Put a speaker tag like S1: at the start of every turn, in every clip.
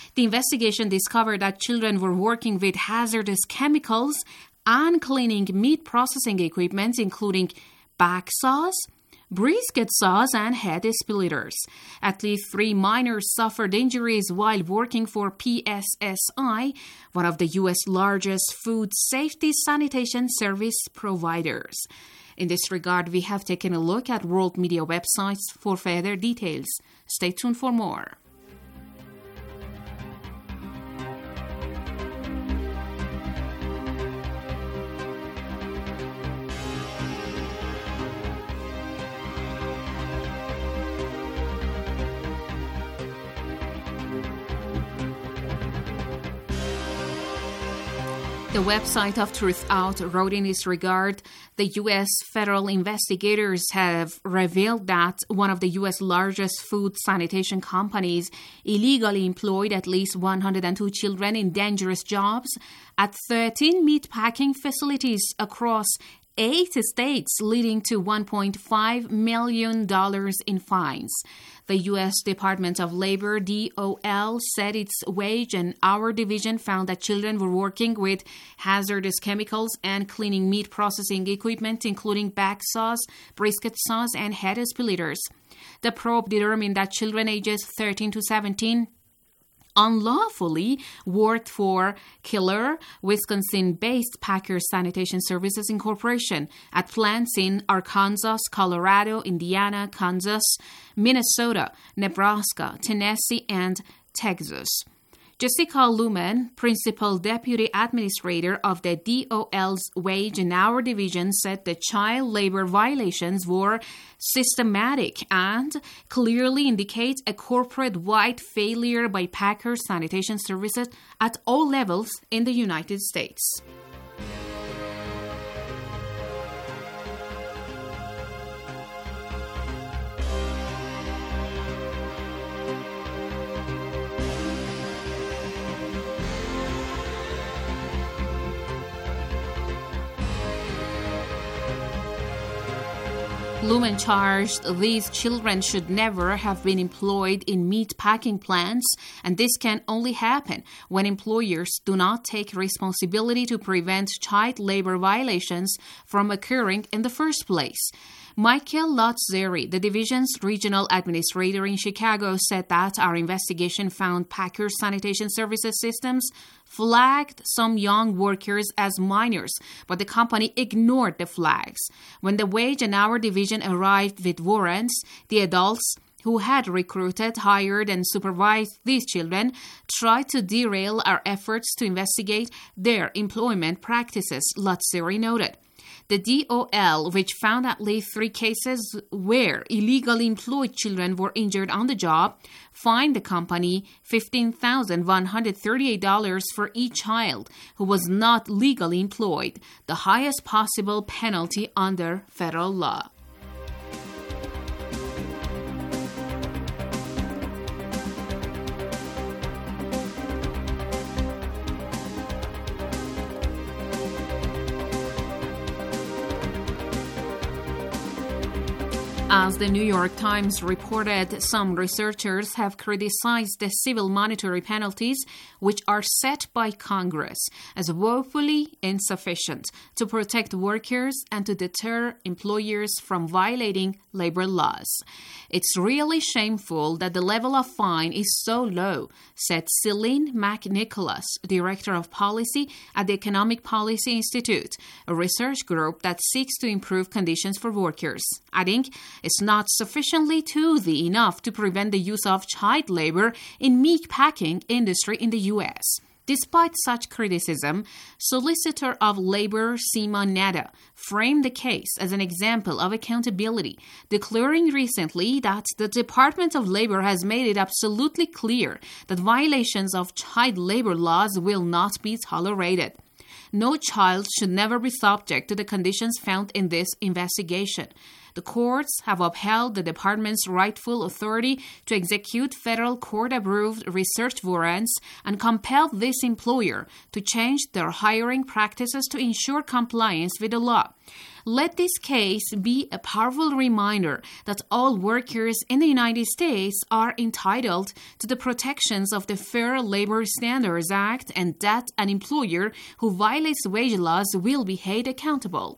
S1: The investigation discovered that children were working with hazardous chemicals and cleaning meat processing equipment, including back saws, brisket saws, and head splitters. At least 3 minors suffered injuries while working for PSSI, one of the U.S. largest food safety sanitation service providers. In this regard, we have taken a look at world media websites for further details. Stay tuned for more. The website of Truth Out wrote in this regard, the U.S. federal investigators have revealed that one of the U.S. largest food sanitation companies illegally employed at least 102 children in dangerous jobs at 13 meatpacking facilities across 8 states, leading to $1.5 million in fines. The U.S. Department of Labor, DOL, said its wage and hour division found that children were working with hazardous chemicals and cleaning meat processing equipment, including back saws, brisket saws, and head splitters. The probe determined that children ages 13 to 17 unlawfully worked for Killer, Wisconsin-based Packers Sanitation Services Incorporation at plants in Arkansas, Colorado, Indiana, Kansas, Minnesota, Nebraska, Tennessee, and Texas. Jessica Lumen, Principal Deputy Administrator of the DOL's Wage and Hour Division, said the child labor violations were systematic and clearly indicate a corporate-wide failure by Packers Sanitation Services at all levels in the United States. Lumen charged these children should never have been employed in meat packing plants, and this can only happen when employers do not take responsibility to prevent child labor violations from occurring in the first place. Michael Lotzeri, the division's regional administrator in Chicago, said that our investigation found Packers Sanitation Services Systems flagged some young workers as minors, but the company ignored the flags. When the Wage and Hour Division arrived with warrants, the adults who had recruited, hired, and supervised these children tried to derail our efforts to investigate their employment practices, Lotzeri noted. The DOL, which found at least 3 cases where illegally employed children were injured on the job, fined the company $15,138 for each child who was not legally employed, the highest possible penalty under federal law. As the New York Times reported, some researchers have criticized the civil monetary penalties, which are set by Congress, as woefully insufficient to protect workers and to deter employers from violating labor laws. It's really shameful that the level of fine is so low, said Celine McNicholas, Director of Policy at the Economic Policy Institute, a research group that seeks to improve conditions for workers, adding, it's not sufficiently toothy enough to prevent the use of child labor in meat packing industry in the U.S. Despite such criticism, Solicitor of Labor Seema Netta framed the case as an example of accountability, declaring recently that the Department of Labor has made it absolutely clear that violations of child labor laws will not be tolerated. No child should never be subject to the conditions found in this investigation. The courts have upheld the department's rightful authority to execute federal court-approved research warrants and compelled this employer to change their hiring practices to ensure compliance with the law. Let this case be a powerful reminder that all workers in the United States are entitled to the protections of the Fair Labor Standards Act and that an employer who violates wage laws will be held accountable.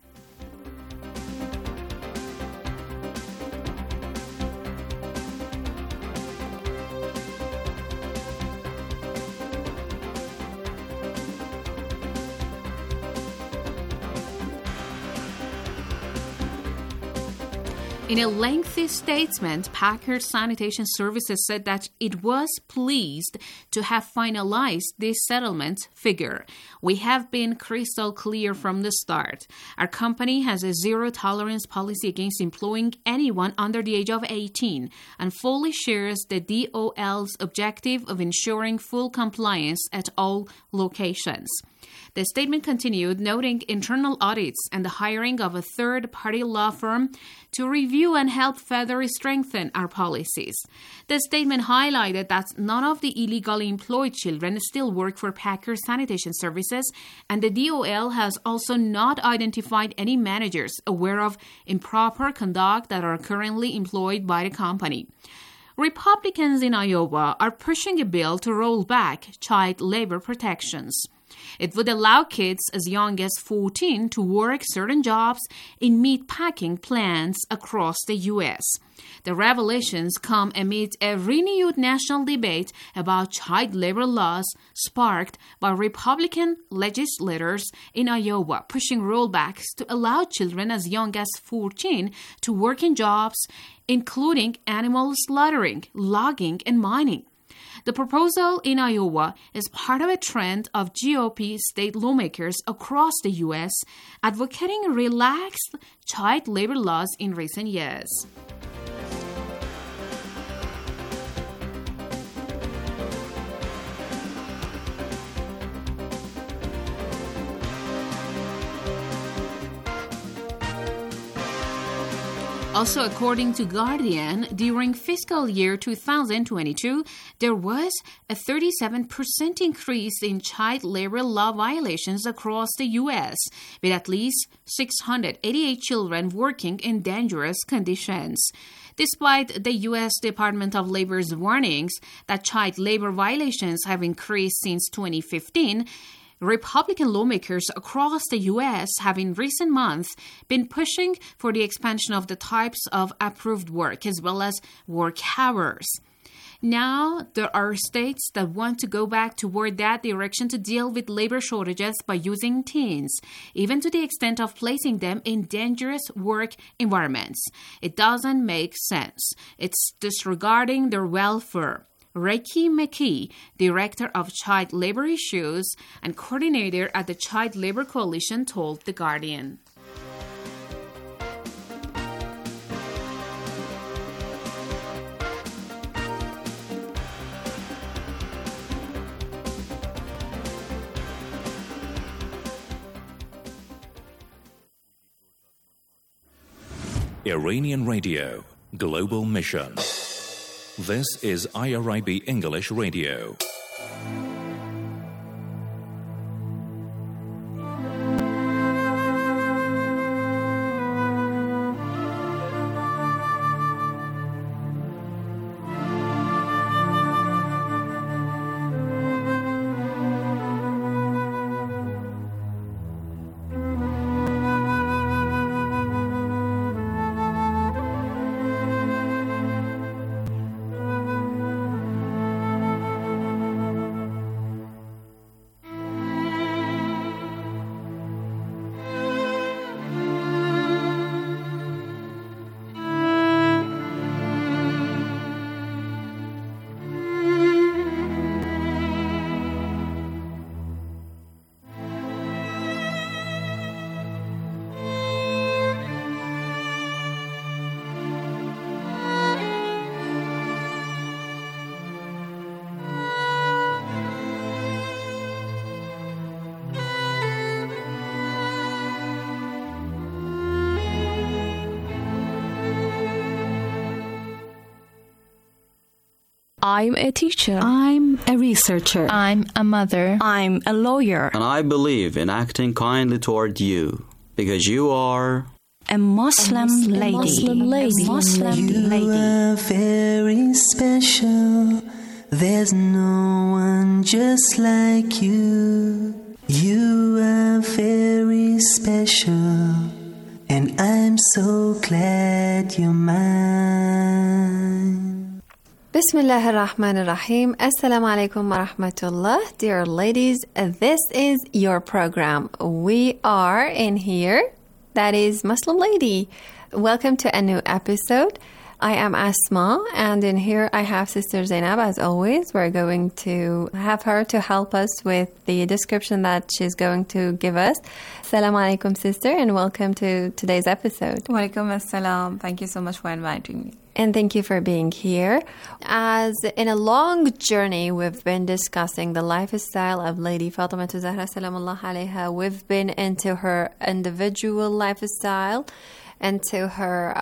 S1: In a lengthy statement, Packard Sanitation Services said that it was pleased to have finalized this settlement figure. We have been crystal clear from the start. Our company has a zero-tolerance policy against employing anyone under the age of 18 and fully shares the DOL's objective of ensuring full compliance at all locations. The statement continued, noting internal audits and the hiring of a third-party law firm to review and help further strengthen our policies. The statement highlighted that none of the illegally employed children still work for Packard Sanitation Services, and the DOL has also not identified any managers aware of improper conduct that are currently employed by the company. Republicans in Iowa are pushing a bill to roll back child labor protections. It would allow kids as young as 14 to work certain jobs in meat-packing plants across the U.S. The revelations come amid a renewed national debate about child labor laws sparked by Republican legislators in Iowa pushing rollbacks to allow children as young as 14 to work in jobs including animal slaughtering, logging, and mining. The proposal in Iowa is part of a trend of GOP state lawmakers across the U.S. advocating relaxed child labor laws in recent years. Also, according to Guardian, during fiscal year 2022, there was a 37% increase in child labor law violations across the U.S., with at least 688 children working in dangerous conditions. Despite the U.S. Department of Labor's warnings that child labor violations have increased since 2015, Republican lawmakers across the U.S. have in recent months been pushing for the expansion of the types of approved work as well as work hours. Now, there are states that want to go back toward that direction to deal with labor shortages by using teens, even to the extent of placing them in dangerous work environments. It doesn't make sense. It's disregarding their welfare. Reiki McKee, Director of Child Labor Issues and Coordinator at the Child Labor Coalition, told The Guardian.
S2: Iranian Radio, Global Mission. This is IRIB English Radio.
S3: I'm a teacher.
S4: I'm a researcher.
S3: I'm a mother.
S4: I'm a lawyer.
S5: And I believe in acting kindly toward you, because you are
S4: a Muslim lady.
S6: You are very special. There's no one just like you. You are very special, and I'm so glad you're mine.
S7: Bismillah ar-Rahman ar-Rahim. Assalamu alaikum wa rahmatullah. Dear ladies, this is your program. We are in here. That is Muslim Lady. Welcome to a new episode. I am Asma, and in here I have Sister Zainab. As always, we're going to have her to help us with the description that she's going to give us. Assalamu alaikum, sister, and welcome to today's episode.
S8: Wa alaikum assalam. Thank you so much for inviting me.
S7: And thank you for being here. As in a long journey, we've been discussing the lifestyle of Lady Fatima Zahra salamullah alayha. We've been into her individual lifestyle, into her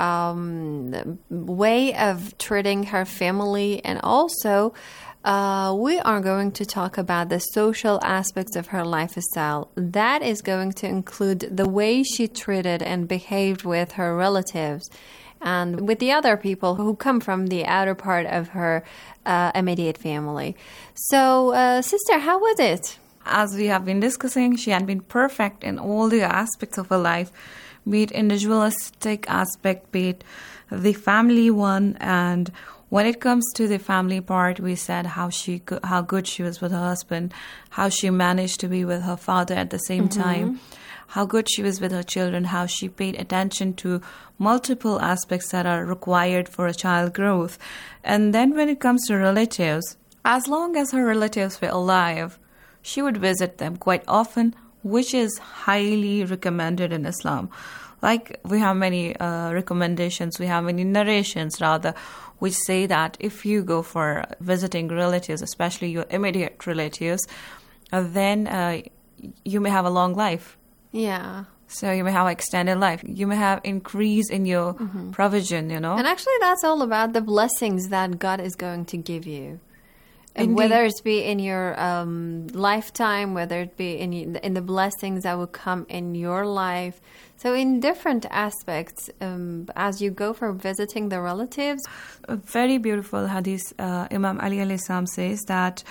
S7: way of treating her family, and also we are going to talk about the social aspects of her lifestyle. That is going to include the way she treated and behaved with her relatives and with the other people who come from the outer part of her immediate family. So, sister, how was it?
S8: As we have been discussing, she had been perfect in all the aspects of her life, be it individualistic aspect, be it the family one. And when it comes to the family part, we said how good she was with her husband, how she managed to be with her father at the same time, how good she was with her children, how she paid attention to multiple aspects that are required for a child growth. And then when it comes to relatives, as long as her relatives were alive, she would visit them quite often, which is highly recommended in Islam. Like, we have many recommendations, we have many narrations rather, which say that if you go for visiting relatives, especially your immediate relatives, then you may have a long life.
S7: Yeah.
S8: So you may have extended life. You may have increase in your provision,
S7: And actually, that's all about the blessings that God is going to give you. And whether it be in your lifetime, whether it be in the blessings that will come in your life. So in different aspects, as you go for visiting the relatives.
S8: A very beautiful hadith, Imam Ali alayhi salam says that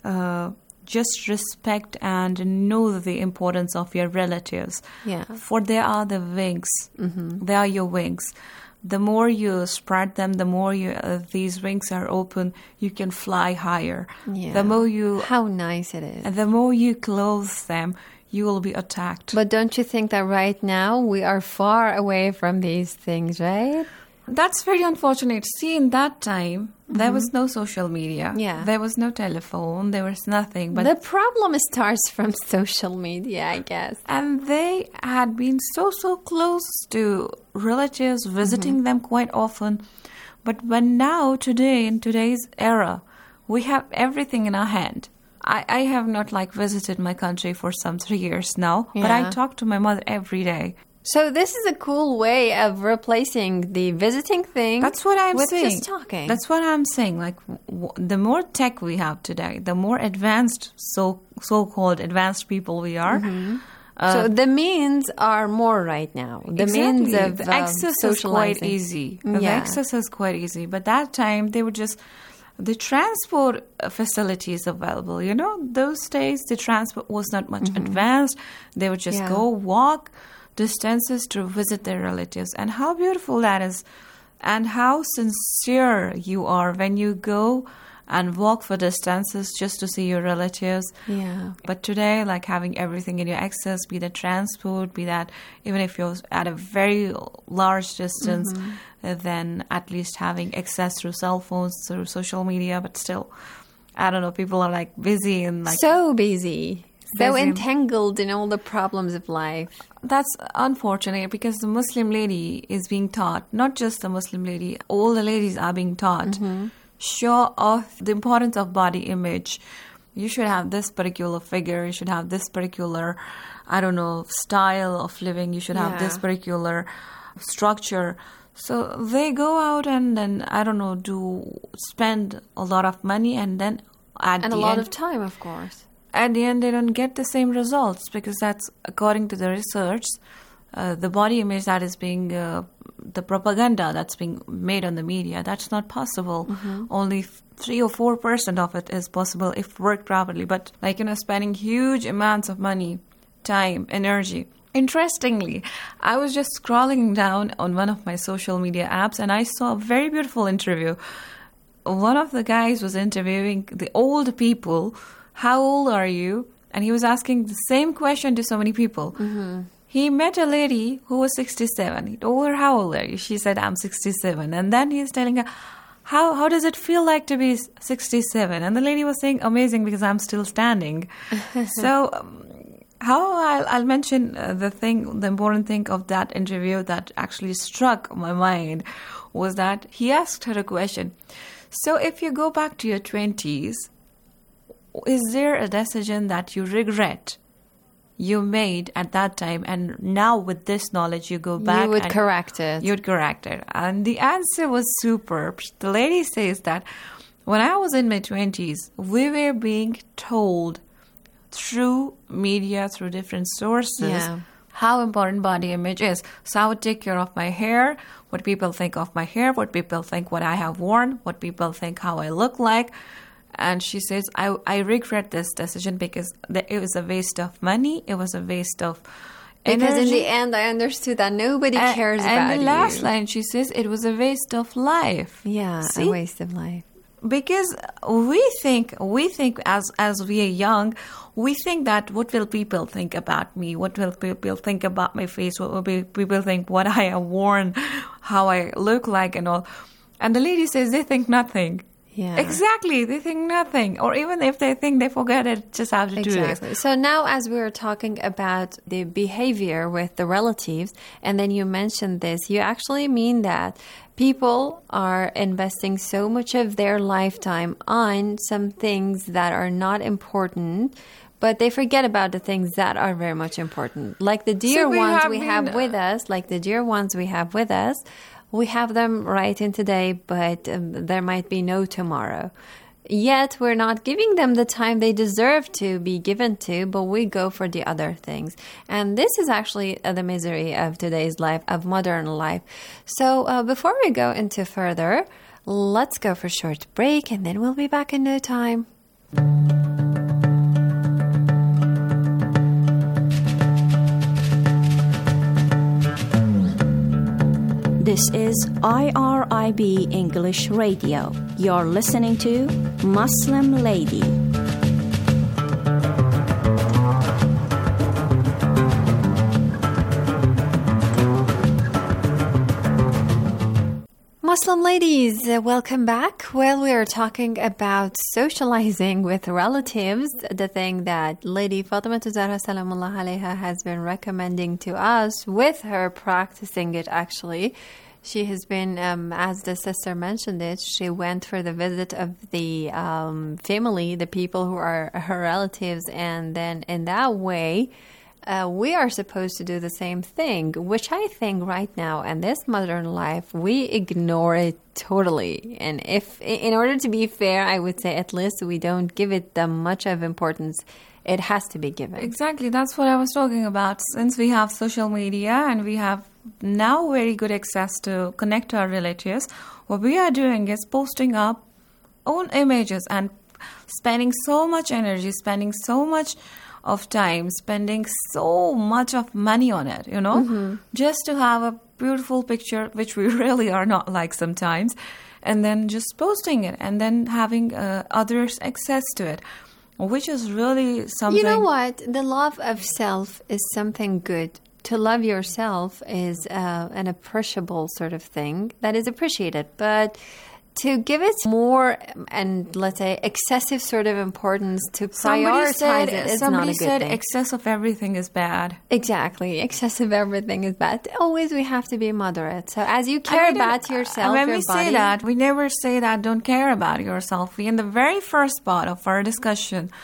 S8: just respect and know the importance of your relatives.
S7: Yeah.
S8: For they are the wings. They are your wings. The more you spread them, the more these wings are open, you can fly higher.
S7: Yeah.
S8: The more you...
S7: How nice it is.
S8: And the more you clothe them, you will be attacked.
S7: But don't you think that right now we are far away from these things, right?
S8: That's very unfortunate. See, in that time, there was no social media.
S7: Yeah.
S8: There was no telephone. There was nothing. But
S7: the problem starts from social media, I guess.
S8: And they had been so close to relatives, visiting them quite often. But when now, today, in today's era, we have everything in our hand. I have not visited my country for some 3 years now, but I talk to my mother every day.
S7: So this is a cool way of replacing the visiting thing.
S8: That's what I'm
S7: with
S8: saying.
S7: Just talking.
S8: That's what I'm saying. The more tech we have today, the more advanced, so-called advanced people we are.
S7: So the means are more right now. The means of
S8: the access is quite easy. The access is quite easy. But that time, they would just... The transport facilities available, those days, the transport was not much advanced. They would just go walk distances to visit their relatives. And how beautiful that is. And how sincere you are when you go and walk for distances just to see your relatives.
S7: Yeah.
S8: But today, having everything in your access, be that transport, be that even if you're at a very large distance, then at least having access through cell phones, through social media. But still, I don't know, people are busy and
S7: so busy. So entangled in all the problems of life.
S8: That's unfortunate because the Muslim lady is being taught, not just the Muslim lady, all the ladies are being taught, show off the importance of body image. You should have this particular figure, you should have this particular, style of living, you should have this particular structure. So they go out and then, I don't know, spend a lot of money, and then
S7: and a lot of time, of course.
S8: At the end, they don't get the same results, because that's, according to the research, the body image that is being, the propaganda that's being made on the media, that's not possible. Only 3 or 4% of it is possible if worked properly. But spending huge amounts of money, time, energy. Interestingly, I was just scrolling down on one of my social media apps, and I saw a very beautiful interview. One of the guys was interviewing the old people. How old are you? And he was asking the same question to so many people. He met a lady who was 67. He told her, how old are you? She said, I'm 67. And then he's telling her, how does it feel like to be 67? And the lady was saying, amazing, because I'm still standing. So I'll mention the important thing of that interview that actually struck my mind was that he asked her a question. So if you go back to your 20s, is there a decision that you regret you made at that time, and now with this knowledge you go back
S7: you would correct it?
S8: You'd correct it. And the answer was superb. The lady says that when I was in my 20s, we were being told through media, through different sources, how important body image is. So I would take care of my hair, what people think of my hair, what people think what I have worn, what people think how I look like. And she says, I regret this decision because it was a waste of money. It was a waste of energy.
S7: Because in the end, I understood that nobody cares about you.
S8: And the last line, she says, it was a waste of life.
S7: Yeah,
S8: See?
S7: A waste of life.
S8: Because we think as we are young, we think that what will people think about me? What will people think about my face? What will people think what I have worn, how I look like and all? And the lady says they think nothing.
S7: Yeah.
S8: Exactly. They think nothing. Or even if they think, they forget it, just have to do it.
S7: So now as we were talking about the behavior with the relatives, and then you mentioned this, you actually mean that people are investing so much of their lifetime on some things that are not important, but they forget about the things that are very much important. Like the dear ones we have with us, we have them right in today, but there might be no tomorrow. Yet we're not giving them the time they deserve to be given to, but we go for the other things. And this is actually the misery of today's life, of modern life. So before we go into further, let's go for a short break, and then we'll be back in no time.
S4: This is IRIB English Radio. You're listening to Muslim Lady.
S7: Muslim ladies, welcome back. Well, we are talking about socializing with relatives, the thing that Lady Fatima Zahra Salamullah Alaiha has been recommending to us, with her practicing it actually. She has been, as the sister mentioned it, she went for the visit of the family, the people who are her relatives, and then in that way, we are supposed to do the same thing, which I think right now in this modern life, we ignore it totally. And if, in order to be fair, I would say at least we don't give it that much of importance. It has to be given.
S8: Exactly. That's what I was talking about. Since we have social media and we have now very good access to connect to our relatives, what we are doing is posting up own images and spending so much energy, spending so much of time, spending so much of money on it, just to have a beautiful picture, which we really are not like sometimes, and then just posting it and then having others access to it, which is really something.
S7: You know what? The love of self is something good. To love yourself is an appreciable sort of thing that is appreciated, but to give it more and, let's say, excessive sort of importance, to prioritize it is not a good thing. Somebody said
S8: excess of everything is bad.
S7: Exactly. Excessive everything is bad. Always we have to be moderate. So as you care about yourself,
S8: when
S7: your
S8: we
S7: body...
S8: say that, we never say that don't care about yourself. We, in the very first part of our discussion,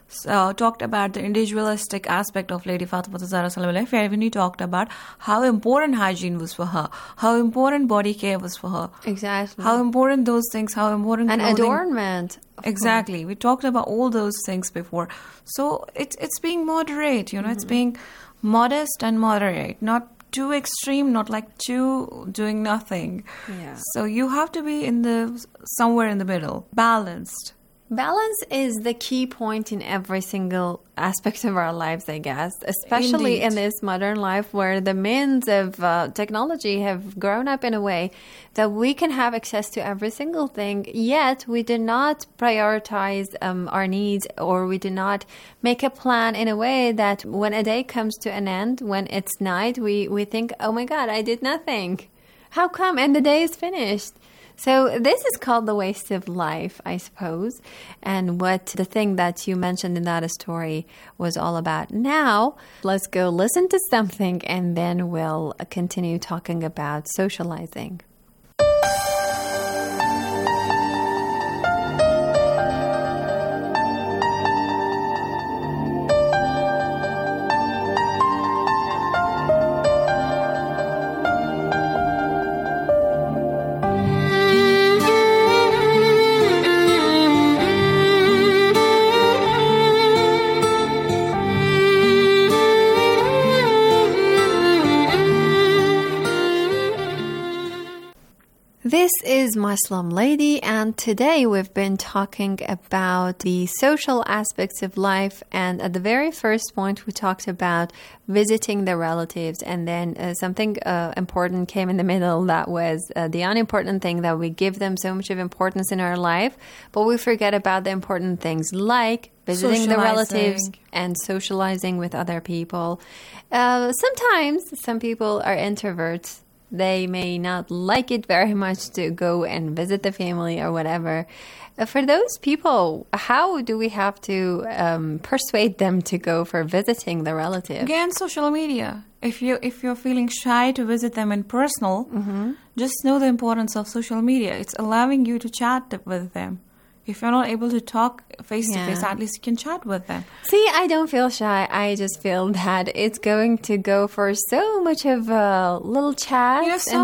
S8: talked about the individualistic aspect of Lady Fatima Zahra Salam life, when we talked about how important hygiene was for her, how important body care was for her.
S7: Exactly.
S8: How important those things, how important
S7: and
S8: clothing.
S7: Adornment.
S8: Exactly. We talked about all those things before. So it's being moderate, it's being modest and moderate, not too extreme, not like too doing nothing.
S7: Yeah.
S8: So you have to be somewhere in the middle, balanced.
S7: Balance is the key point in every single aspect of our lives, I guess, especially
S8: Indeed.
S7: in this modern life where the means of technology have grown up in a way that we can have access to every single thing, yet we do not prioritize our needs, or we do not make a plan in a way that when a day comes to an end, when it's night, we think, oh my God, I did nothing. How come? And the day is finished. So this is called the waste of life, I suppose, and what the thing that you mentioned in that story was all about. Now, let's go listen to something, and then we'll continue talking about socializing. This is Muslim Lady, and today we've been talking about the social aspects of life, and at the very first point we talked about visiting the relatives, and then something important came in the middle, that was the unimportant thing, that we give them so much of importance in our life, but we forget about the important things like visiting the relatives and socializing with other people. Sometimes some people are introverts. They may not like it very much to go and visit the family or whatever. For those people, how do we have to persuade them to go for visiting the relative?
S8: Again, social media. If you're feeling shy to visit them in personal, just know the importance of social media. It's allowing you to chat with them. If you're not able to talk face-to-face, at least you can chat with them.
S7: See, I don't feel shy. I just feel that it's going to go for so much of a little chat.
S8: Some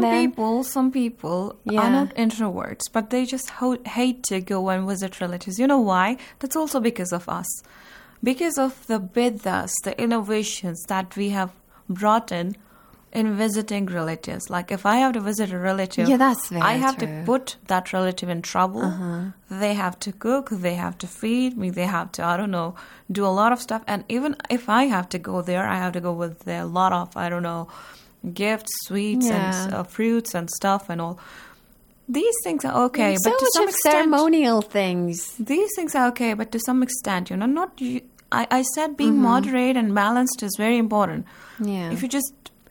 S8: people are not introverts, but they just hate to go and visit relatives. You know why? That's also because of us. Because of the bid'ahs, the innovations that we have brought in visiting relatives. Like if I have to visit a relative,
S7: that's very
S8: I have
S7: true.
S8: to put that relative in trouble. They have to cook, they have to feed me, they have to, do a lot of stuff. And even if I have to go there, I have to go with a lot of, gifts, sweets, and fruits and stuff and all. These things are okay, but to some extent,
S7: ceremonial things.
S8: These things are okay, but to some extent, I said being moderate and balanced is very important.
S7: Yeah.
S8: If you just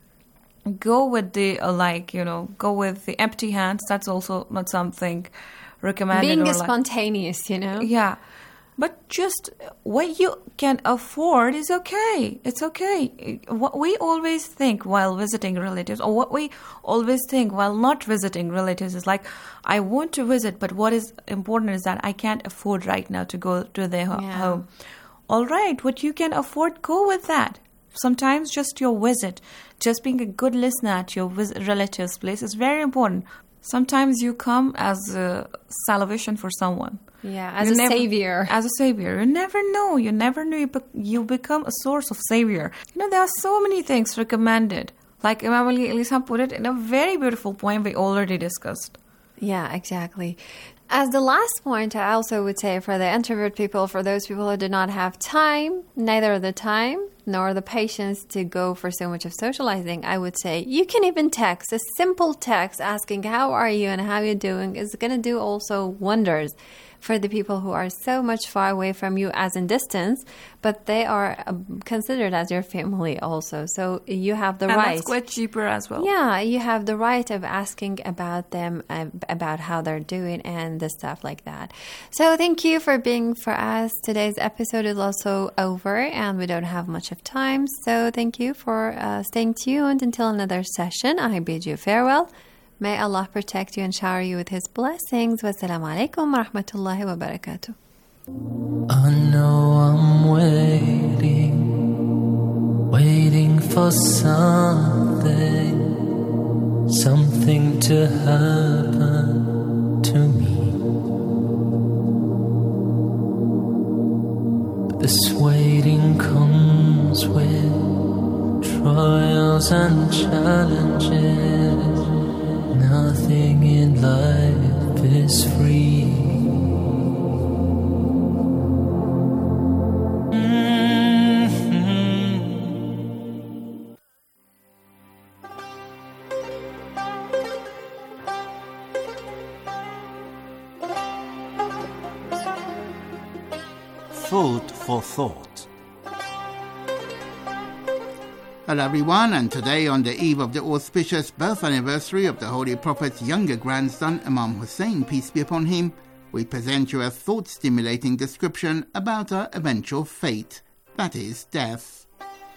S8: go with the go with the empty hands, that's also not something recommended.
S7: Being spontaneous,
S8: Yeah. But just what you can afford is okay. It's okay. What we always think while visiting relatives, or what we always think while not visiting relatives, is like, I want to visit, but what is important is that I can't afford right now to go to their home. All right, what you can afford, go with that. Sometimes just your visit, just being a good listener at your relative's place is very important. Sometimes you come as a salvation for someone.
S7: Yeah, as a savior.
S8: As a savior. You never know. You never know. You become a source of savior. There are so many things recommended. Like Imam Ali Alisam put it in a very beautiful poem we already discussed.
S7: Yeah, exactly. As the last point, I also would say for the introvert people, for those people who do not have time, neither the time nor the patience to go for so much of socializing, I would say you can even text. A simple text asking how are you and how you're doing is going to do also wonders for the people who are so much far away from you as in distance, but they are considered as your family also. So you have the right.
S8: And that's quite cheaper as well.
S7: Yeah, you have the right of asking about them, about how they're doing and the stuff like that. So thank you for being for us. Today's episode is also over and we don't have much of time. So thank you for staying tuned until another session. I bid you farewell. May Allah protect you and shower you with His blessings. Wassalamu alaikum wa rahmatullahi wa barakatuh.
S6: I know I'm for something to happen to me. But this waiting comes with trials and challenges. Nothing in life is free.
S9: Food for thought.
S10: Hello everyone, and today on the eve of the auspicious birth anniversary of the Holy Prophet's younger grandson Imam Hussein, peace be upon him, we present you a thought-stimulating description about our eventual fate, that is, death.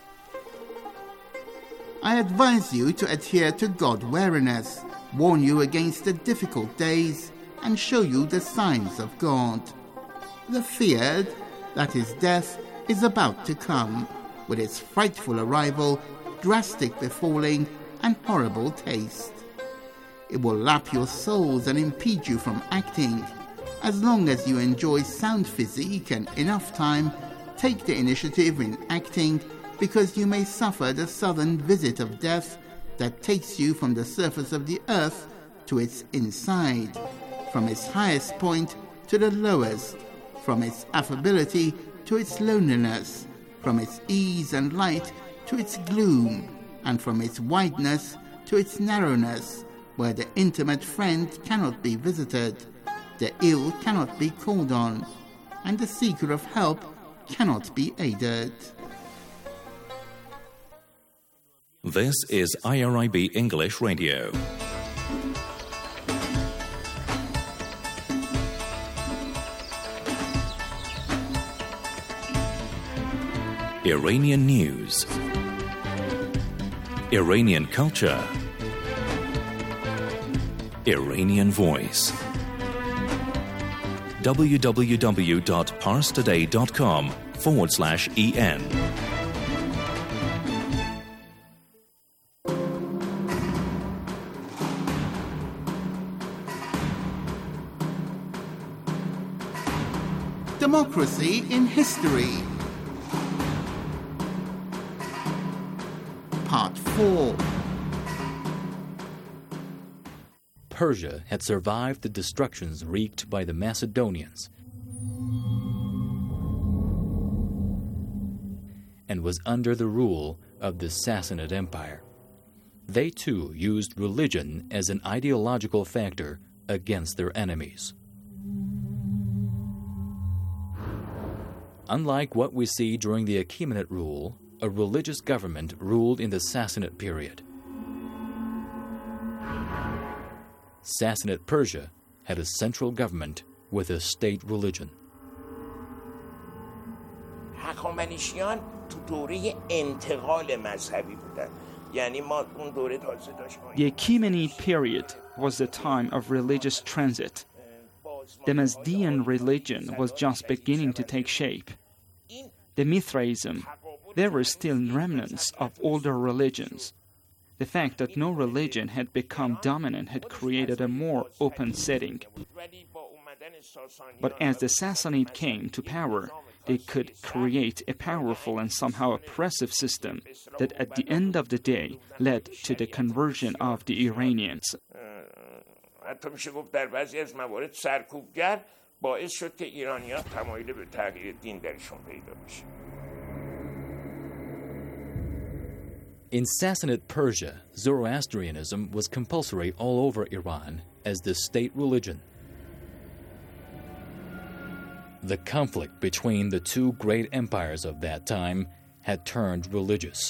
S10: I advise you to adhere to God-wariness, warn you against the difficult days, and show you the signs of God. The feared, that is death, is about to come, with its frightful arrival, drastic befalling, and horrible taste. It will lap your souls and impede you from acting. As long as you enjoy sound physique and enough time, take the initiative in acting, because you may suffer the sudden visit of death that takes you from the surface of the earth to its inside, from its highest point to the lowest, from its affability to its loneliness, from its ease and light to its gloom, and from its wideness to its narrowness, where the intimate friend cannot be visited, the ill cannot be called on, and the seeker of help cannot be aided.
S2: This is IRIB English Radio. Iranian news, Iranian culture, Iranian voice. www.parstoday.com/EN.
S10: Democracy in history. Part 4.
S11: Persia had survived the destructions wreaked by the Macedonians and was under the rule of the Sassanid Empire. They too used religion as an ideological factor against their enemies. Unlike what we see during the Achaemenid rule, a religious government ruled in the Sassanid period. Sassanid Persia had a central government with a state religion.
S12: هخامنشیان تو دوره انتقال مذهبی بودن. یعنی ما اون دوره تازه داشتیم.
S13: The Achaemenid period was the time of religious transit. The Mazdean religion was just beginning to take shape. The Mithraism, there were still remnants of older religions. The fact that no religion had become dominant had created a more open setting. But as the Sassanid came to power, they could create a powerful and somehow oppressive system that at the end of the day led to the conversion of the Iranians.
S12: حتی میشه گفت در بعضی از موارد سرکوبگر باعث شد که ایرانی‌ها تمایل به تغییر دین درشون پیدا بشه.
S11: In Sassanid Persia, Zoroastrianism was compulsory all over Iran as the state religion. The conflict between the two great empires of that time had turned religious.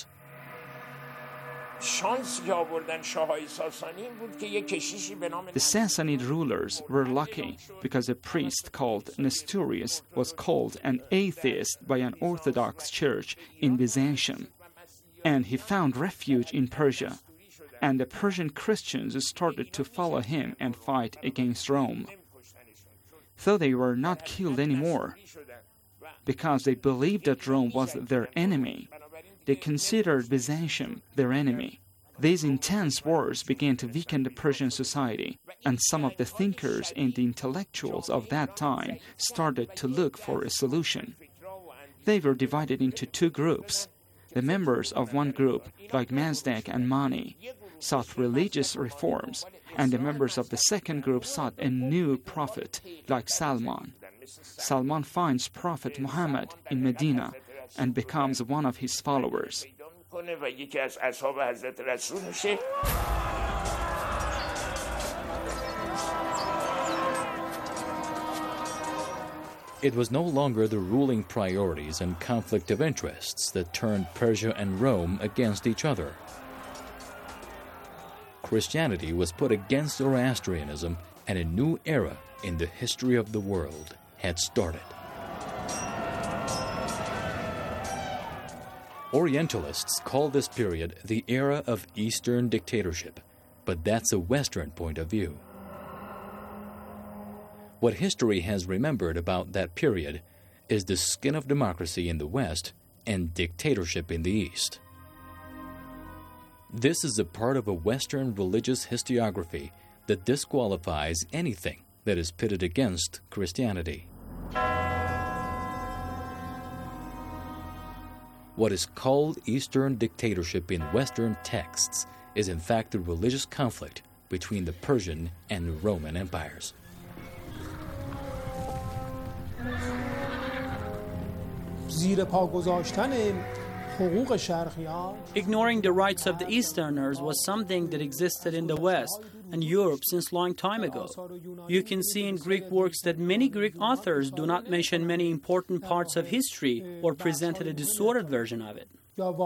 S13: The Sassanid rulers were lucky because a priest called Nestorius was called an atheist by an Orthodox church in Byzantium, and he found refuge in Persia, and the Persian Christians started to follow him and fight against Rome. Though they were not killed anymore, because they believed that Rome was their enemy, they considered Byzantium their enemy. These intense wars began to weaken the Persian society, and some of the thinkers and the intellectuals of that time started to look for a solution. They were divided into two groups. The members of one group, like Mazdak and Mani, sought religious reforms, and the members of the second group sought a new prophet, like Salman. Salman finds Prophet Muhammad in Medina and becomes one of his followers.
S11: It was no longer the ruling priorities and conflict of interests that turned Persia and Rome against each other. Christianity was put against Zoroastrianism, and a new era in the history of the world had started. Orientalists call this period the era of Eastern dictatorship, but that's a Western point of view. What history has remembered about that period is the skin of democracy in the West and dictatorship in the East. This is a part of a Western religious historiography that disqualifies anything that is pitted against Christianity. What is called Eastern dictatorship in Western texts is in fact the religious conflict between the Persian and Roman empires.
S14: Ignoring the rights of the Easterners was something that existed in the West and Europe since long time ago. You can see in Greek works that many Greek authors do not mention many important parts of history or presented a distorted version of it.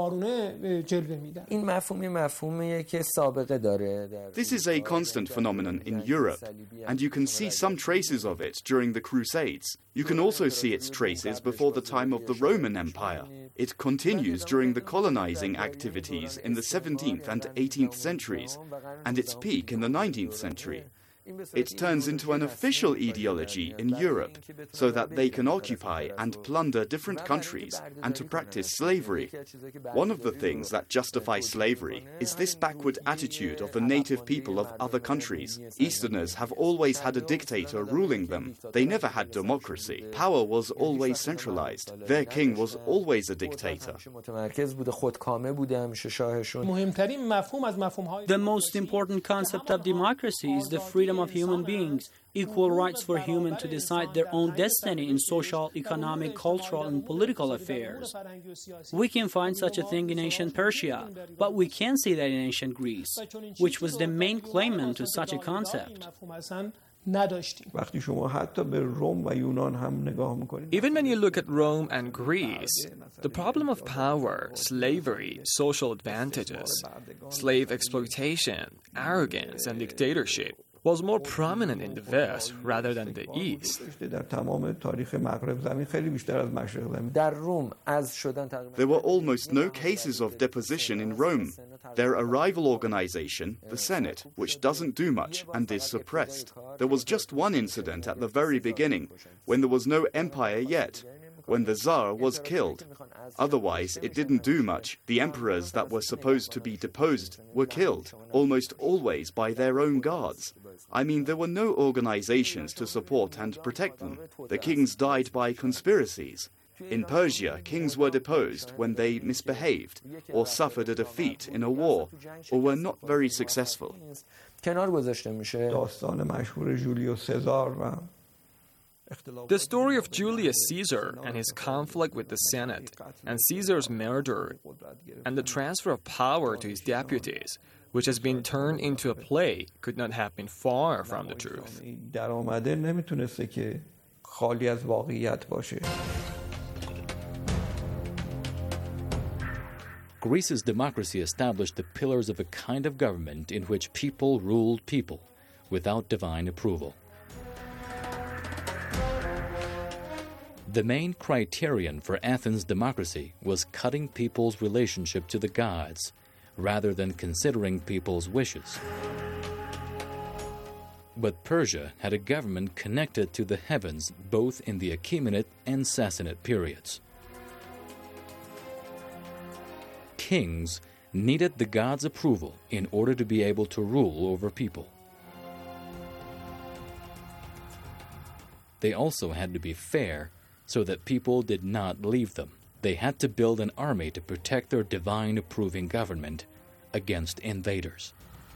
S15: This is a constant phenomenon in Europe, and you can see some traces of it during the Crusades. You can also see its traces before the time of the Roman Empire. It continues during the colonizing activities in the 17th and 18th centuries, and its peak in the 19th century. It turns into an official ideology in Europe so that they can occupy and plunder different countries and to practice slavery. One of the things that justify slavery is this backward attitude of the native people of other countries. Easterners have always had a dictator ruling them. They never had democracy. Power was always centralized. Their king was always a dictator.
S14: The most important concept of democracy is the freedom of human beings, equal rights for humans to decide their own destiny in social, economic, cultural, and political affairs. We can find such a thing in ancient Persia, but we can't see that in ancient Greece, which was the main claimant to such a concept.
S16: Even when you look at Rome and Greece, the problem of power, slavery, social advantages, slave exploitation, arrogance, and dictatorship was more prominent in the West rather than the East.
S15: There were almost no cases of deposition in Rome. Their arrival organization, the Senate, which doesn't do much and is suppressed. There was just one incident at the very beginning, when there was no empire yet, when the Tsar was killed. Otherwise, it didn't do much. The emperors that were supposed to be deposed were killed, almost always by their own guards. I mean, there were no organizations to support and protect them. The kings died by conspiracies. In Persia, kings were deposed when they misbehaved, or suffered a defeat in a war, or were not very successful.
S16: The story of Julius Caesar and his conflict with the Senate, and Caesar's murder, and the transfer of power to his deputies, which has been turned into a play, could not have been far from the truth.
S11: Greece's democracy established the pillars of a kind of government in which people ruled people without divine approval. The main criterion for Athens' democracy was cutting people's relationship to the gods, rather than considering people's wishes. But Persia had a government connected to the heavens both in the Achaemenid and Sassanid periods. kings needed the gods' approval in order to be able to rule over people. They also had to be fair so that people did not leave them. They had to build an army to protect their divine approving government against invaders.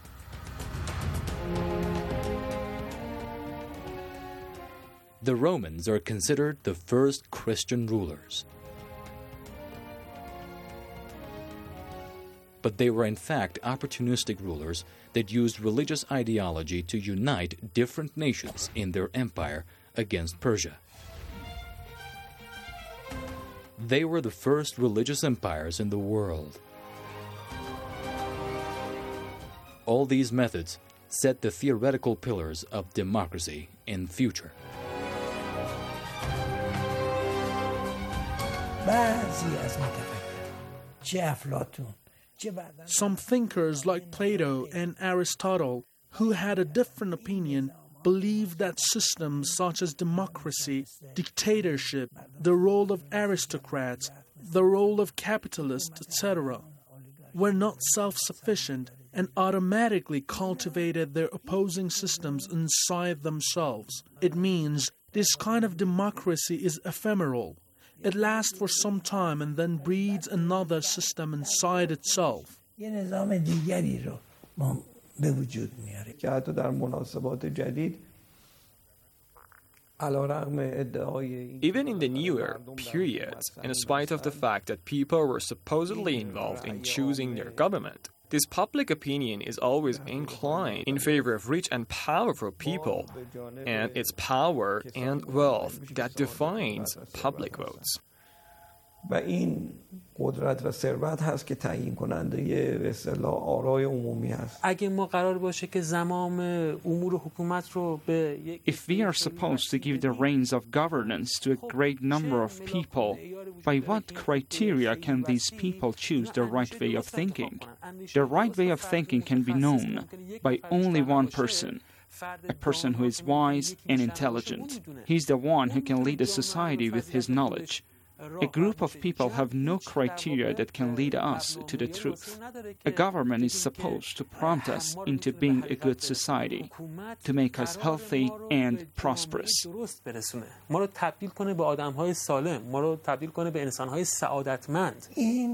S11: The Romans are considered the first Christian rulers. But they were in fact opportunistic rulers that used religious ideology to unite different nations in their empire against Persia. They were the first religious empires in the world. All these methods set the theoretical pillars of democracy in future.
S17: Some thinkers like Plato and Aristotle, who had a different opinion, believed that systems such as democracy, dictatorship, the role of aristocrats, the role of capitalists, etc., were not self-sufficient and automatically cultivated their opposing systems inside themselves. It means this kind of democracy is ephemeral. It lasts for some time and then breeds another system inside itself.
S16: Even in the newer periods, in spite of the fact that people were supposedly involved in choosing their government, this public opinion is always inclined in favor of rich and powerful people, and it's power and wealth that defines public votes.
S18: و این قدرت و ثروت هست که تعیین کننده به اصطلاح آرای عمومی هست.
S19: اگه ما قرار باشه که زمام امور حکومت رو به
S13: If we are supposed to give the reins of governance to a great number of people, by what criteria can these people choose the right way of thinking? The right way of thinking can be known by only one person. A person who is wise and intelligent. He's the one who can lead a society with his knowledge. A group of people have no criteria that can lead us to the truth. A government is supposed to prompt us into being a good society, to make us healthy and prosperous.
S19: ما رو تبدیل کنه به آدم‌های سالم، ما رو تبدیل کنه به انسان‌های سعادتمند.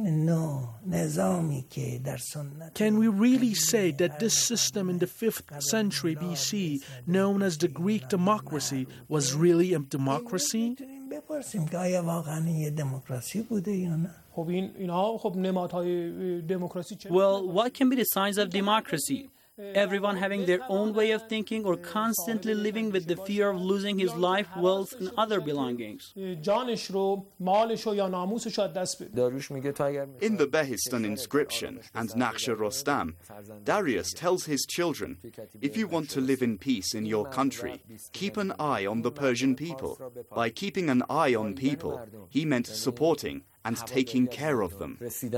S17: Can we really say that this system in the 5th century BC, known as the Greek democracy, was really a democracy?
S18: بپرسیم که آیا واقعا یه دموکراسی بوده یا نه؟
S20: خب اینها خب نمادهای دموکراسی چه؟
S14: Well, what can be the signs of democracy? Everyone having their own way of thinking or constantly living with the fear of losing his life, wealth and other belongings.
S20: جانش رو، مالش رو یا ناموسش رو از دست بده.
S15: داریوش میگه تو اگر In the Behistan inscription and Naqsh Rostam, Darius tells his children, if you want to live in peace in your country, keep an eye on the Persian people. By keeping an eye on people, he meant supporting and taking care of them.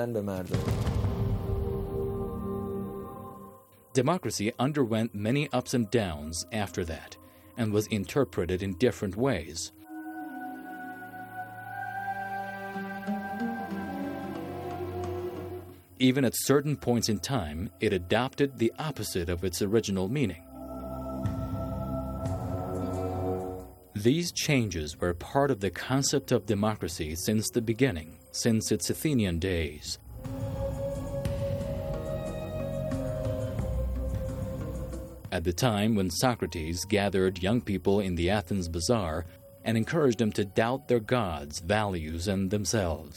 S11: Democracy underwent many ups and downs after that, and was interpreted in different ways. Even at certain points in time, it adopted the opposite of its original meaning. These changes were part of the concept of democracy since the beginning, since its Athenian days. At the time when Socrates gathered young people in the Athens bazaar and encouraged them to doubt their gods, values, and themselves.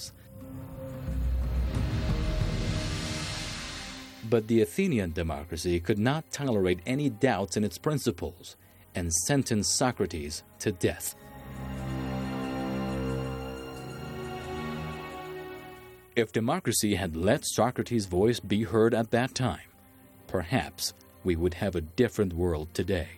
S11: But the Athenian democracy could not tolerate any doubts in its principles and sentenced Socrates to death. If democracy had let Socrates' voice be heard at that time, perhaps we would have a different world today.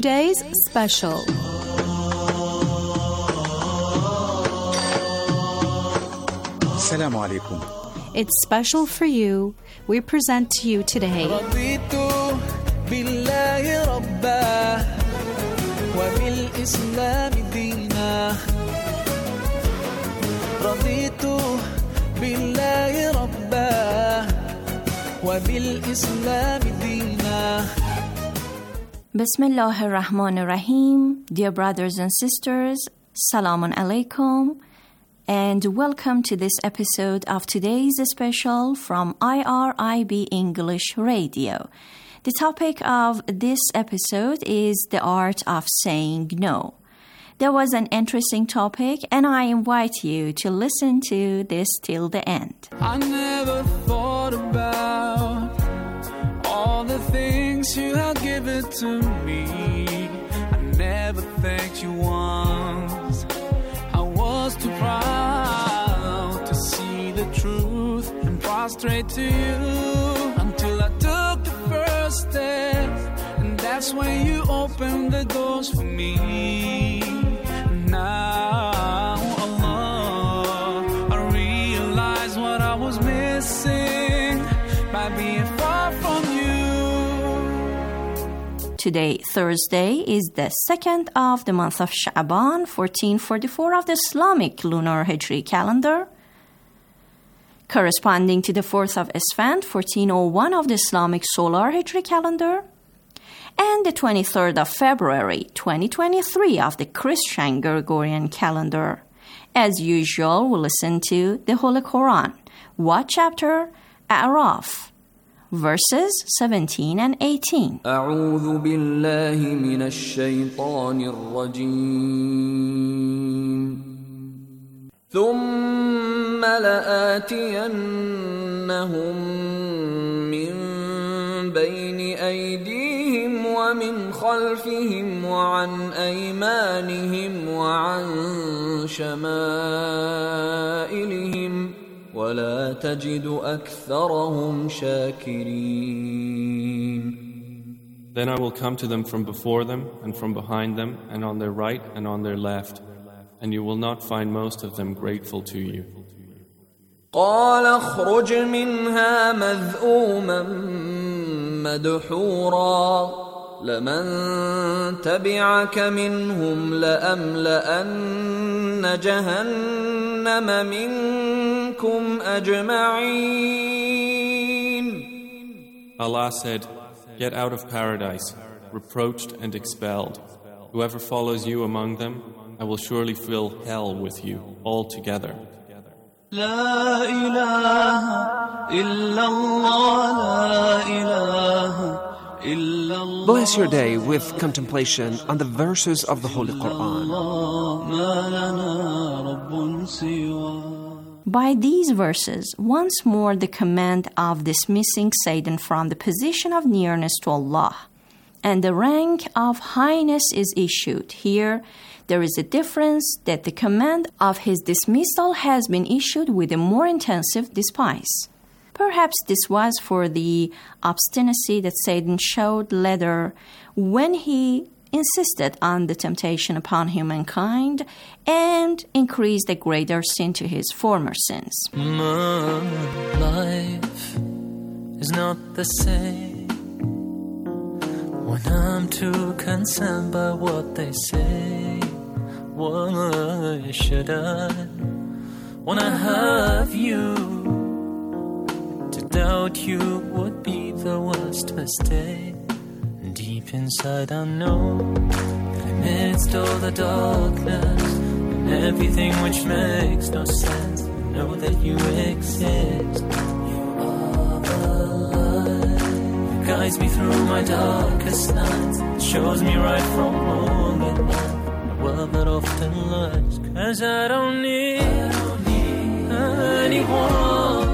S21: today's special.
S22: Assalamu alaikum.
S21: It's special for you. We present to you today Bismillah ar-Rahman ar-Rahim. Dear brothers and sisters, Salamun alaikum, and welcome to this episode of today's special from IRIB English Radio. The topic of this episode is the art of saying no. That was an interesting topic, and I invite you to listen to this till the end.
S6: I never thought about all the things you have given to me. I never thanked you once. I was too proud to see the truth and prostrate to you until I took the first step, and that's when you opened the doors for me. Now, Allah, I realize what I was missing by being far from you.
S4: Today, Thursday, is the 2nd of the month of Sha'ban, 1444 of the Islamic lunar Hijri calendar, corresponding to the 4th of Esfand, 1401 of the Islamic solar Hijri calendar, and the 23rd of February, 2023 of the Christian Gregorian calendar. As usual, we'll listen to the Holy Quran. What chapter? A'raf, verses 17 and 18.
S6: أعوذ بالله من الشيطان الرجيم ثم لآتينهم من بين أيديهم ومن خلفهم وعن أيمانهم وعن شمائلهم ولا تجد أكثرهم شاكرين.
S23: Then I will come to them from before them and from behind them and on their right and on their left, and you will not find most of them grateful to you.
S6: قال اخرج منها مذءوما مدحورا لمن تبعك منهم لأملأن جهنم منكم أجمعين.
S23: Allah said, "Get out of paradise, reproached and expelled. Whoever follows you among them, I will surely fill hell with you altogether."
S6: لا إله إلا الله لا إله إلا الله.
S24: Bless your day with contemplation on the verses of the Holy Quran.
S6: ما لنا رب سوى.
S4: By these verses, once more the command of dismissing Satan from the position of nearness to Allah and the rank of highness is issued. Here, there is a difference that the command of his dismissal has been issued with a more intensive despise. Perhaps this was for the obstinacy that Satan showed later when he insisted on the temptation upon humankind and increased a greater sin to his former sins.
S6: My life is not the same when I'm too concerned by what they say. Why should I, when I have you, to doubt you would be the worst mistake? Deep inside I know that amidst all the darkness and everything which makes no sense, I know that you exist. You are the light that guides me through my darkest nights, that shows me right from wrong at night. Well, that often lies, 'cause I don't need anyone,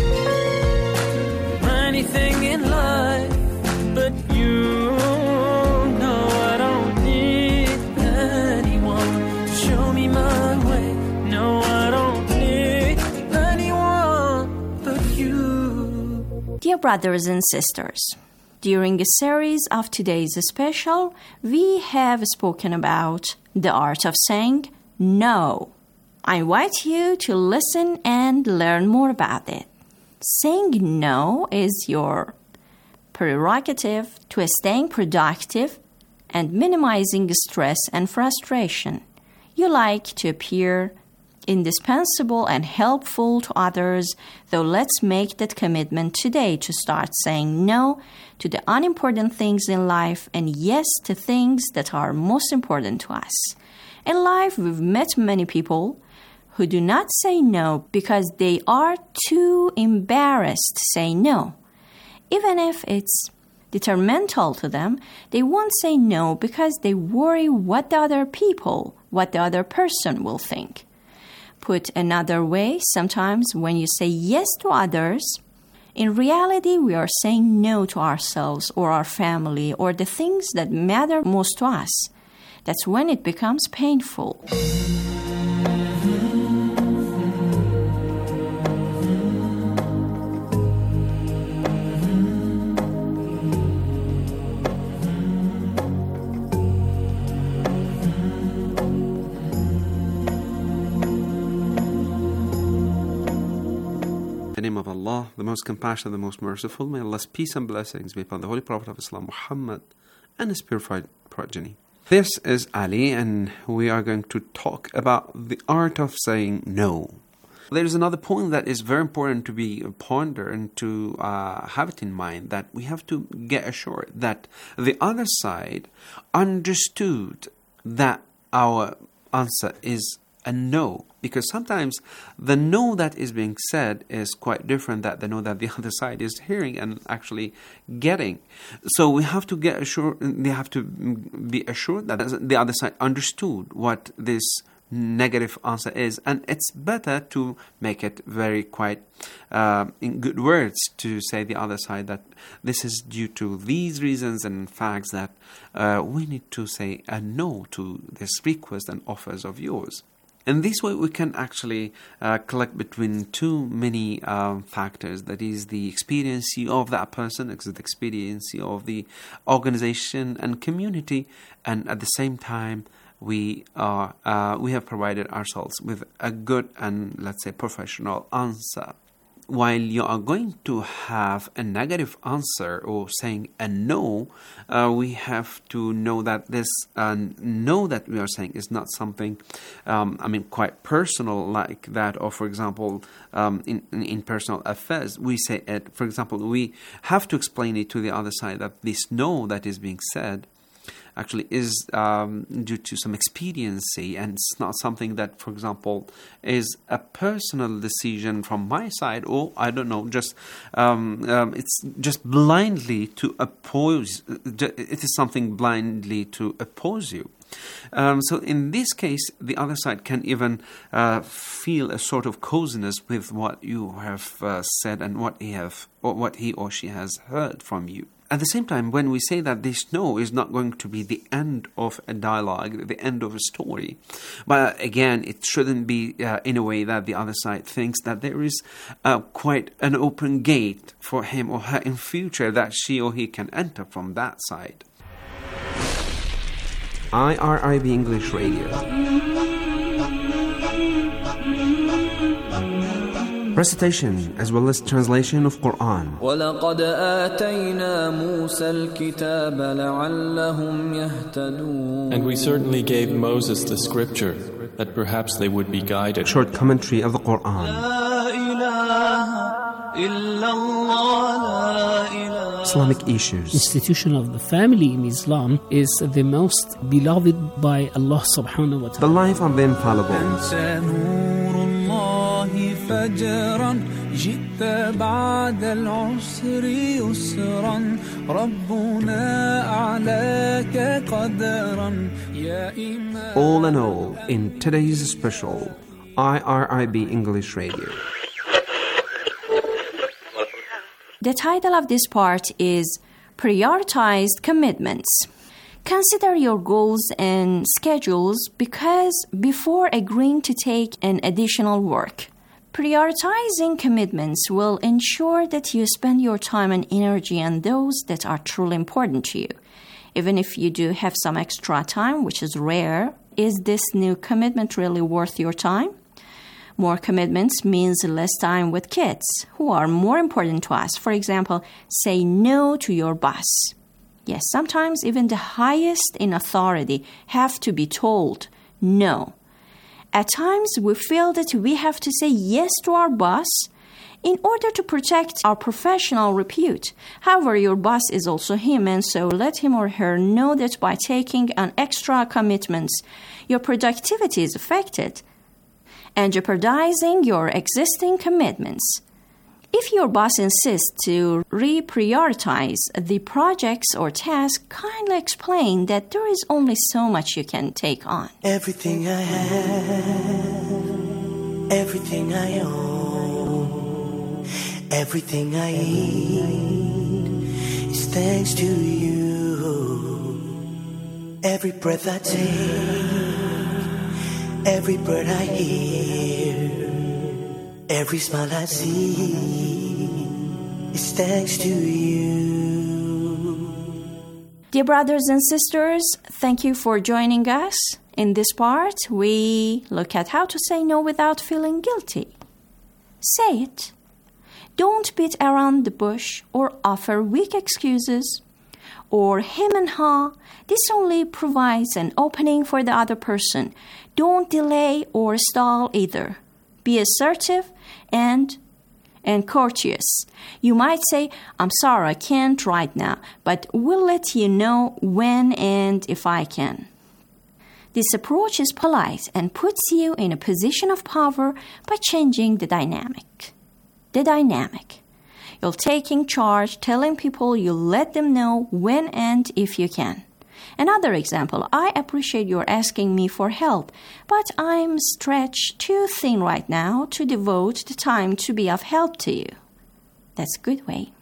S6: anything in life but you. No, I don't need anyone to show me my way. No, I don't need anyone but you.
S4: Dear brothers and sisters, During a series of today's special, we have spoken about the art of saying no. I invite you to listen and learn more about it. Saying no is your prerogative to staying productive and minimizing stress and frustration. You like to appear indispensable and helpful to others, though let's make that commitment today to start saying no to the unimportant things in life and yes to things that are most important to us. In life, we've met many people who do not say no because they are too embarrassed to say no. Even if it's detrimental to them, they won't say no because they worry what the other person will think. Put another way, sometimes when you say yes to others, in reality we are saying no to ourselves or our family or the things that matter most to us. That's when it becomes painful.
S24: In the name of Allah, the most compassionate, the most merciful, may Allah's peace and blessings be upon the Holy Prophet of Islam, Muhammad, and his purified progeny. This is Ali, and we are going to talk about the art of saying no. There is another point that is very important to be pondered and to have it in mind, that we have to get assured that the other side understood that our answer is a no, because sometimes the no that is being said is quite different than the no that the other side is hearing and actually getting. So we have to get assured, they have to be assured that the other side understood what this negative answer is, and it's better to make it very quite in good words to say the other side that this is due to these reasons and facts that we need to say a no to this request and offers of yours. In this way, we can actually collect between too many factors. That is the experience of that person, the experience of the organization and community, and at the same time, we have provided ourselves with a good and, let's say, professional answer. While you are going to have a negative answer or saying a no, we have to know that this no that we are saying is not something, quite personal like that. Or, for example, in personal affairs, we say it. For example, we have to explain it to the other side that this no that is being said actually is due to some expediency, and it's not something that, for example, is a personal decision from my side, or I don't know, just it's just blindly to oppose. It is something blindly to oppose you. So in this case, the other side can even feel a sort of coziness with what you have said and what he or she has heard from you. At the same time, when we say that this no is not going to be the end of a dialogue, the end of a story, but again, it shouldn't be in a way that the other side thinks that there is quite an open gate for him or her in future that she or he can enter from that side. IRIB English Radio. Recitation as well as translation of Quran.
S6: وَلَقَدْ آتَيْنَا مُوسَى الْكِتَابَ لَعَلَّهُمْ يَهْتَدُونَ.
S23: And we certainly gave Moses the scripture, that perhaps they would be guided.
S24: Short commentary of the Quran. Islamic issues.
S1: Institution of the family in Islam is the most beloved by Allah subhanahu wa ta'ala.
S24: The life of the infallible.
S6: فجرا جئت بعد العسر يسرا ربنا أعلاك قدرا يا إمام.
S24: All in all, in today's special IRIB English Radio.
S4: The title of this part is Prioritized Commitments. Consider your goals and schedules because before agreeing to take an additional work, Prioritizing commitments will ensure that you spend your time and energy on those that are truly important to you. Even if you do have some extra time, which is rare, is this new commitment really worth your time? More commitments means less time with kids, who are more important to us. For example, say no to your boss. Yes, sometimes even the highest in authority have to be told no. At times, we feel that we have to say yes to our boss in order to protect our professional repute. However, your boss is also human, so let him or her know that by taking on extra commitments, your productivity is affected and jeopardizing your existing commitments. If your boss insists to reprioritize the projects or tasks, kindly explain that there is only so much you can take on.
S3: Everything I have, everything I own, everything I eat is thanks to you. Every breath I take, every bird I hear, every smile I see is thanks to you.
S4: Dear brothers and sisters, thank you for joining us. In this part, we look at how to say no without feeling guilty. Say it. Don't beat around the bush or offer weak excuses or hem and haw. This only provides an opening for the other person. Don't delay or stall either. Be assertive and courteous. You might say, I'm sorry, I can't right now, but we'll let you know when and if I can. This approach is polite and puts you in a position of power by changing the dynamic. You're taking charge, telling people you'll let them know when and if you can. Another example, I appreciate your asking me for help, but I'm stretched too thin right now to devote the time to be of help to you. That's a good way.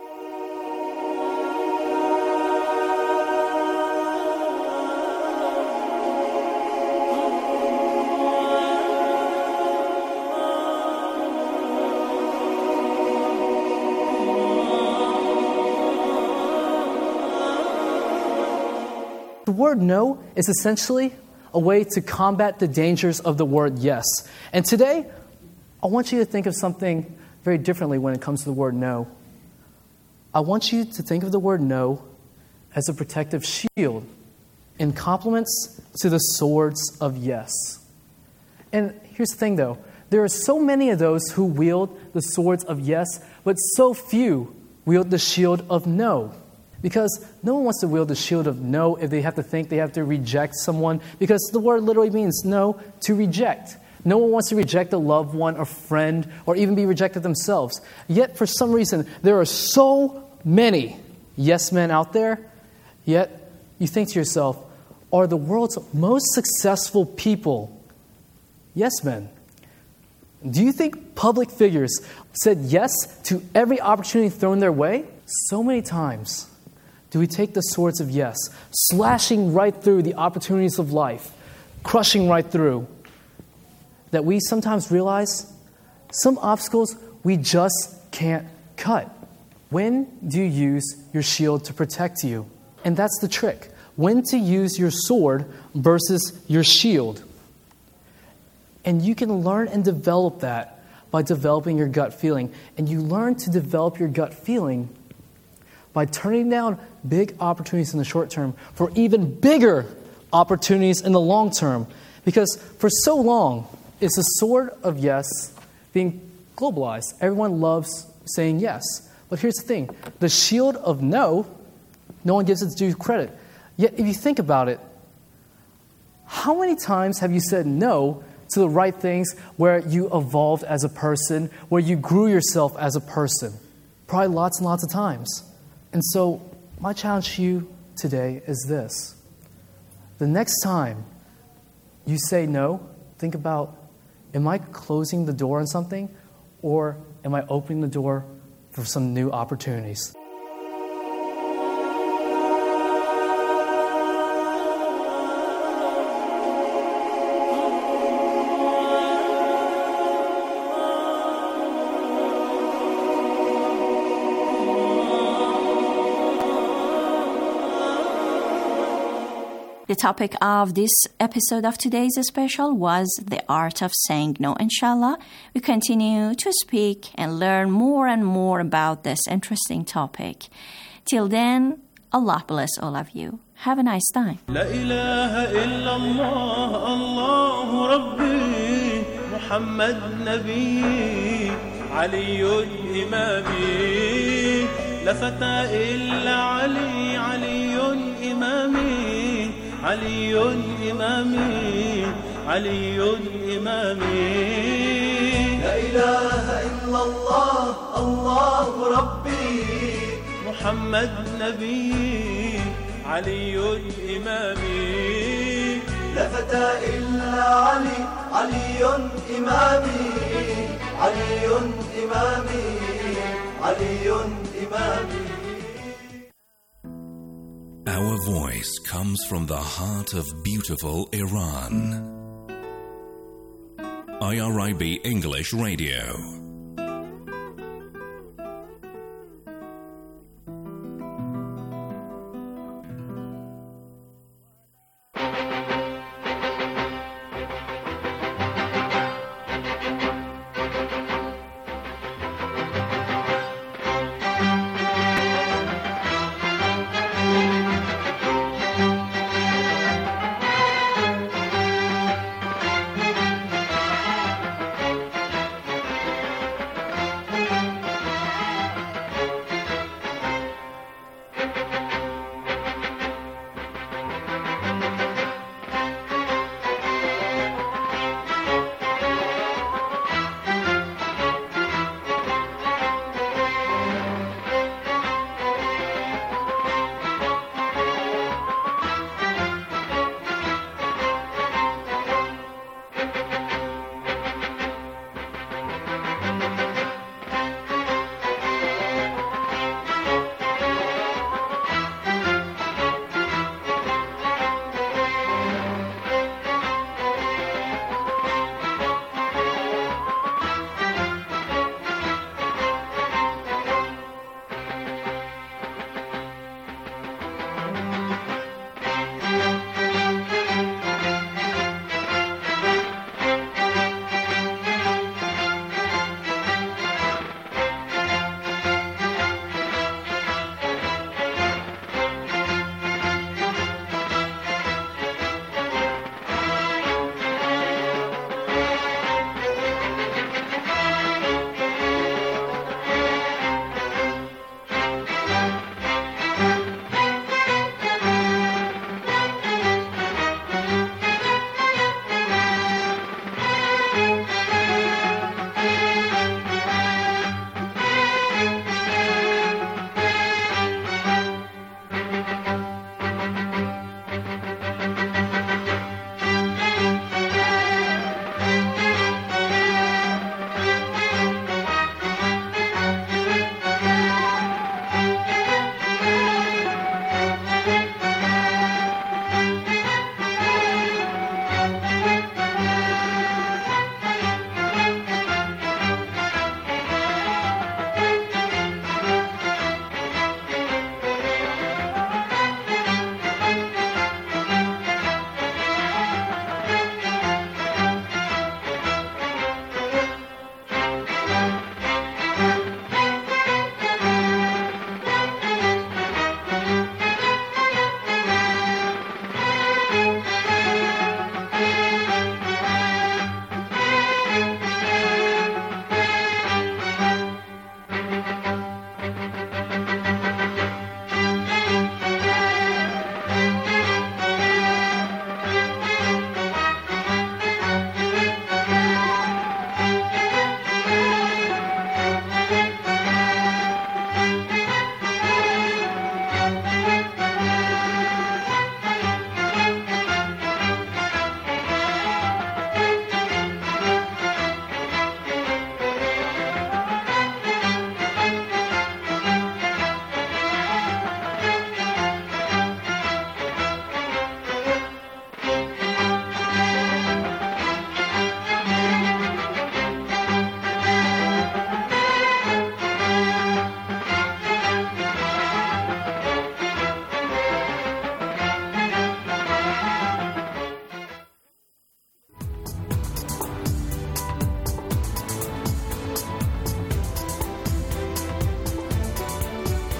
S5: The word no is essentially a way to combat the dangers of the word yes. And today, I want you to think of something very differently when it comes to the word no. I want you to think of the word no as a protective shield in complements to the swords of yes. And here's the thing though, there are so many of those who wield the swords of yes, but so few wield the shield of no. Because no one wants to wield the shield of no if they have to think they have to reject someone, because the word literally means no, to reject. No one wants to reject a loved one or friend or even be rejected themselves. Yet for some reason, there are so many yes men out there, yet you think to yourself, are the world's most successful people yes men? Do you think public figures said yes to every opportunity thrown their way? So many times do we take the swords of yes, slashing right through the opportunities of life, crushing right through, that we sometimes realize some obstacles we just can't cut. When do you use your shield to protect you? And that's the trick. When to use your sword versus your shield. And you can learn and develop that by developing your gut feeling. And you learn to develop your gut feeling by turning down big opportunities in the short term for even bigger opportunities in the long term. Because for so long, it's the sword of yes being globalized. Everyone loves saying yes. But here's the thing. The shield of no, no one gives it due credit. Yet if you think about it, how many times have you said no to the right things where you evolved as a person, where you grew yourself as a person? Probably lots and lots of times. And so my challenge to you today is this. The next time you say no, think about, am I closing the door on something, or am I opening the door for some new opportunities?
S4: The topic of this episode of today's special was the art of saying no. Inshallah, we continue to speak and learn more and more about this interesting topic. Till then, Allah bless all of you. Have a nice time.
S2: La ilaha illallah, Allahu Rabbi, Muhammad Nabi, Aliyun Imami, La fata illa Ali, Aliyun Imami, Aliyun Imami, Aliyun Imami.
S3: La ilaha illallah, Allahu Rabbi,
S2: Muhammad Nabi, Aliyun Imami.
S3: La fata illa Ali, Aliyun Imami, Aliyun Imami, Aliyun Imami.
S7: Our voice comes from the heart of beautiful Iran. IRIB English Radio.